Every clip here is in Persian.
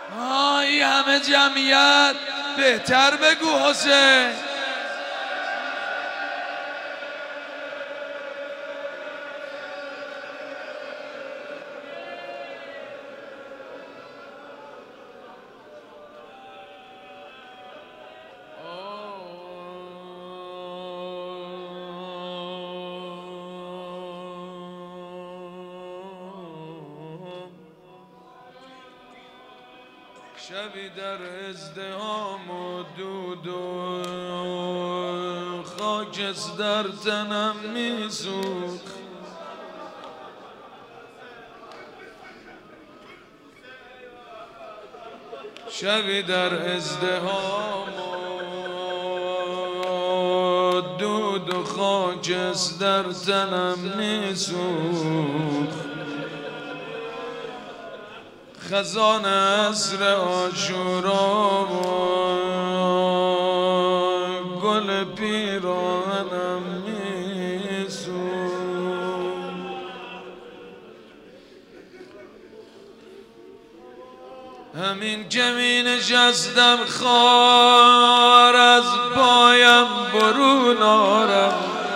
این همه جمعیت بهتر بگو حسین. شبی در ازدحام و دود و خاکستر تنم میسوخت، شبی در ازدحام و دود و خاکستر تنم میسوخت، خزان عصر عاشورا و گل پیراهنم میسوخت، همین که می نشستم خار از پایم برون آرم،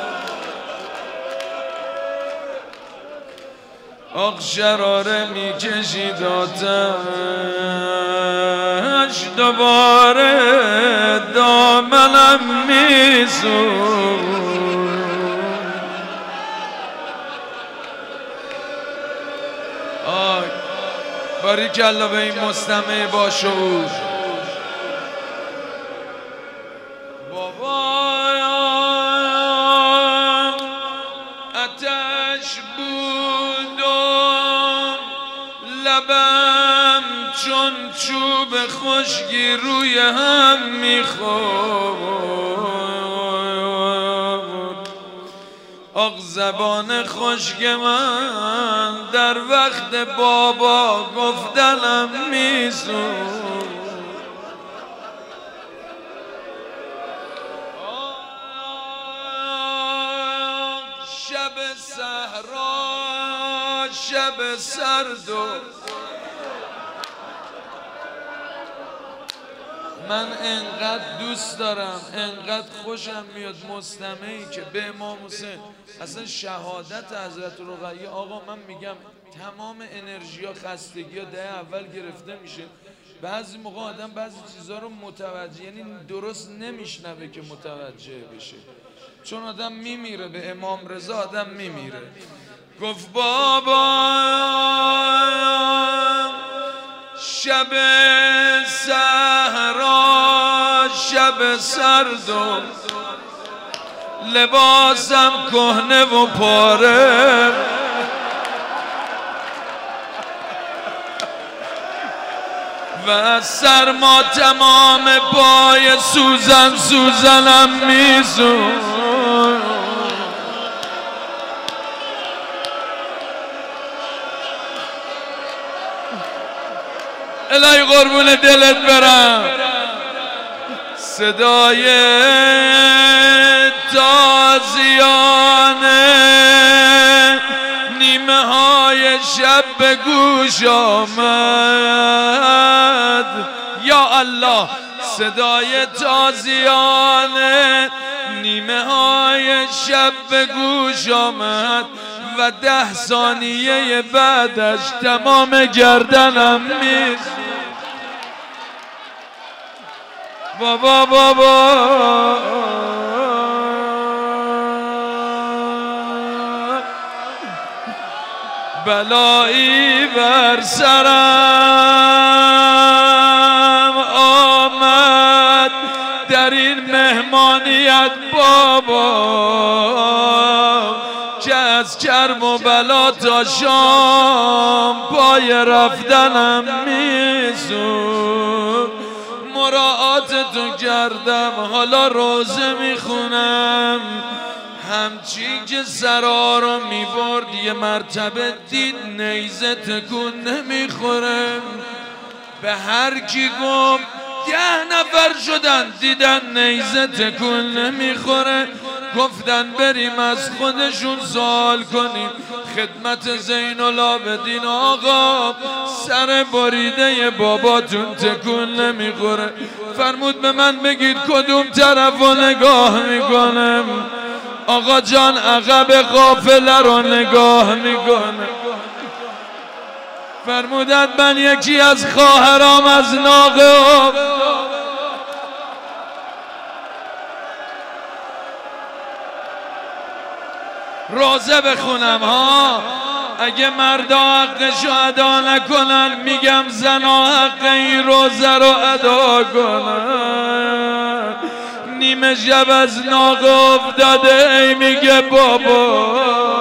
آخ شراره می کشید آتش، دوباره دامنم می سوخت. آی باریکلا به این مستمع با شعور. بابا آتش بود و لبم چون چوب خشکی روی هم میخورد، آخ زبان خشک من در وقت بابا گفتنم میسوخت. شب صحرا شب سرد و من انقدر دوست دارم، انقدر خوشم میاد مستمعی که به امام حسین اصلا شهادت حضرت رقیه. آقا من میگم تمام انرژی ها خستگی ها ده اول گرفته میشه، بعضی موقع آدم بعضی چیزها رو متوجه یعنی درست نمیشنوه که متوجه بشه، چون آدم میمیره. به امام رضا آدم میمیره. گفت بابا شب صحرا شب سرد و لباسم کهنه و پاره، و از سرما تمام پای سوزنم میسوخت. الهی قربون دلت برم. صدای تازیان نیمه های شب به گوش آمد، یا الله. صدای تازیان نیمه های شب به گوش آمد و 10 ثانیه بعدش تمام گردنم میسوخت. بابا بلایی بر سرم آمد در این مهمانیت بابا، که از کرب و بلا تا شام پای رفتنم میسوخت. مراعات تو کردم حالا روزه میخونم، همچی که سرا رو میبرد یه مرتبه دید نیزه تکون نمیخوره. به هر کی گفت 10 نفر شدن دیدن نیزه تکون نمیخوره. گفتن بریم از خودشون سوال کنیم. خدمت زین العابدین آقا سر بریده باباتون تکون نمیخوره. فرمود به من بگید کدوم طرف رو نگاه میکنم. آقا جان عقب قافله رو نگاه میکنه. فرمودن من یکی از خواهرام از ناقه روزه بخونم ها. اگه مردا حقشو ادا نکنن میگم زنا حق این روزه رو ادا کنن. نیمه شب از ناقه افتاده ای میگه بابا.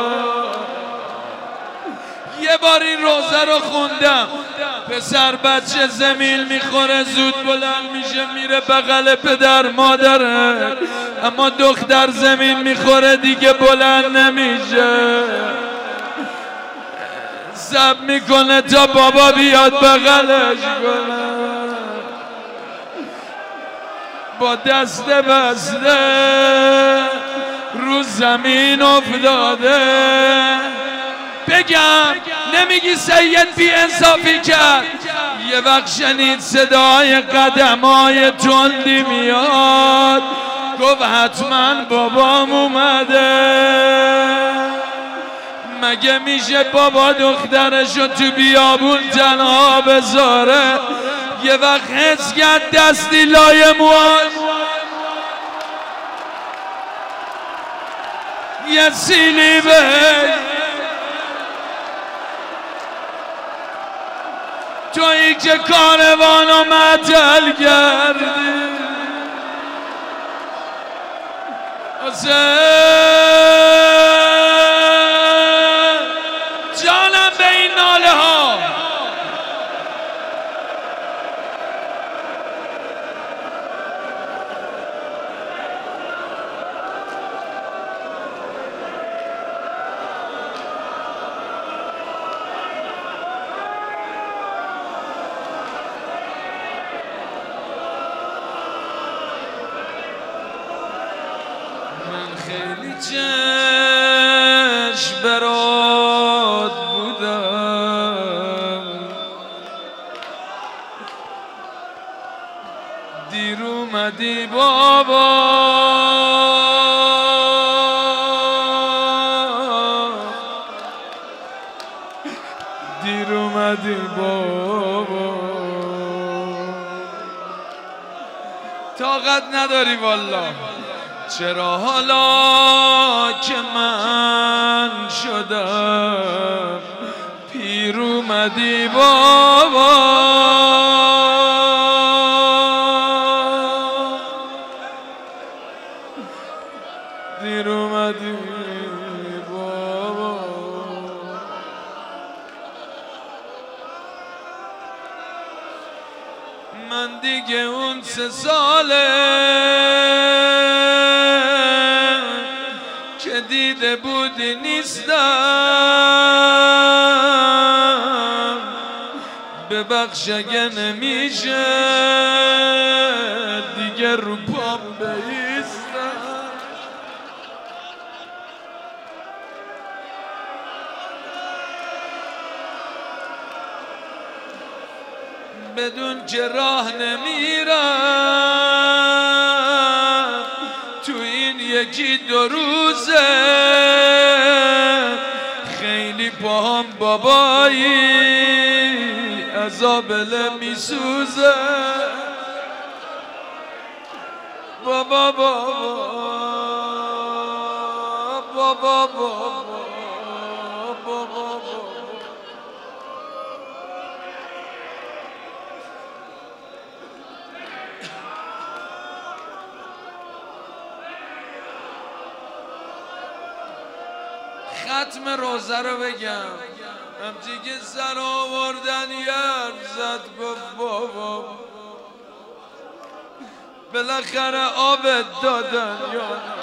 یه بار این روزه رو خوندم. پسر بچه زمین میخوره زود بلند میشه میره بغل پدر مادره، اما دختر زمین میخوره دیگه بلند نمیشه، زب میکنه تا بابا بیاد بغلش کنه. با دست بسته رو زمین افتاده. بگم نمیگی سید بی انصافی کرد؟ یه وقت شنید صدای قدمای تندی میاد، گفت حتما بابام اومده. مگه میشه بابا دخترشو تو بیابون تنها بذاره؟ یه وقت حس کرد دستی لای موهاش یه سیلی بهش. تویی که کاروانو معطل کردی حسین جانم به این ناله ها. خیلی چشم برات بودم، دیر اومدی بابا. دیر اومدی بابا. طاقت نداری والله. چرا حالا که من شدم پیر اومدی بابا. دیر اومدی بابا. من دیگه اون 3 ساله که دیده بودی نیستم. ببخش اگه نمیشه دیگه رو پام بایستم. بدون که راه نمیرم تو این 1-2 روزه. خیلی پاهم بابایی عذابله میسوزه. بابا بابا بابا بابا بابا. ختم روزه رو بگم. همچی که سر آوردن یه حرف زد گفت بابا بالاخره آبت دادن یا نه.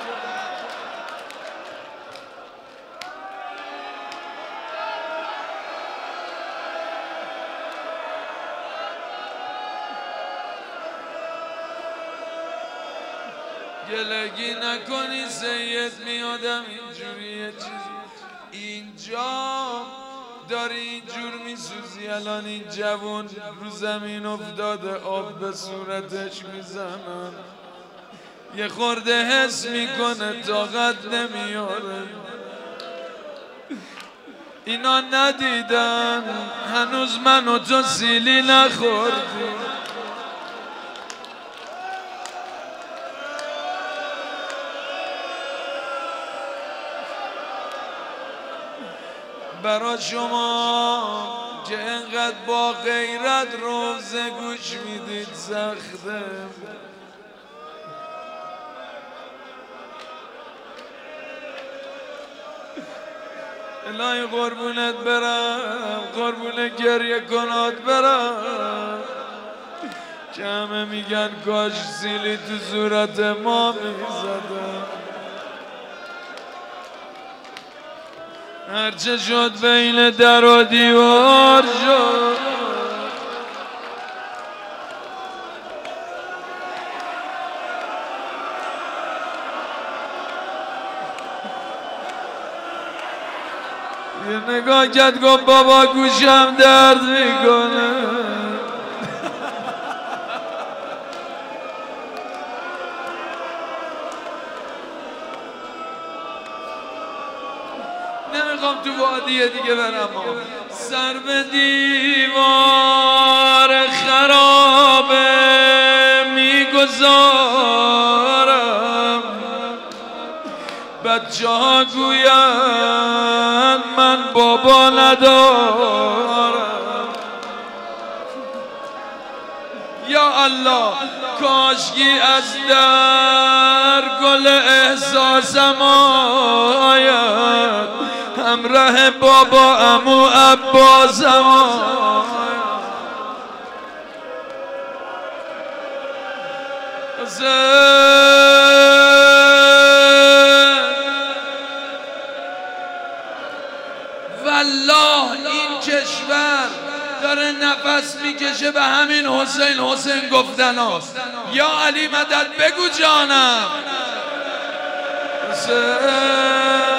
گلگی نکنی سید میادم اینجوری اینجا داری اینجور میسوزی الان این جوون رو زمین افتاده آب به صورتش میزنن یه خورده حس میکنه طاقت نمیاره اینا ندیدن هنوز من و تو سیلی نخوردیم برا شما که انقدر با غیرت روزه گوش میدید سخته الهی قربونت برم قربون گریه کنات برم که همه میگن کاش سیلی تو صورت ما میزدم هرچه شد بین در و دیوار شد یه نگاه کرد گفت بابا گوشم درد میکنه نمیخوام تو وادی دیگه برم سر به دیوار خرابه میگذارم بچه ها گویند من بابا ندارم یا الله کاشکی از در گل احساسم آید همراه بابا عمو عباسم والله این کشور داره نفس میکشه به همین حسین حسین گفتن هاست یا علی مدد بگو جانم حسین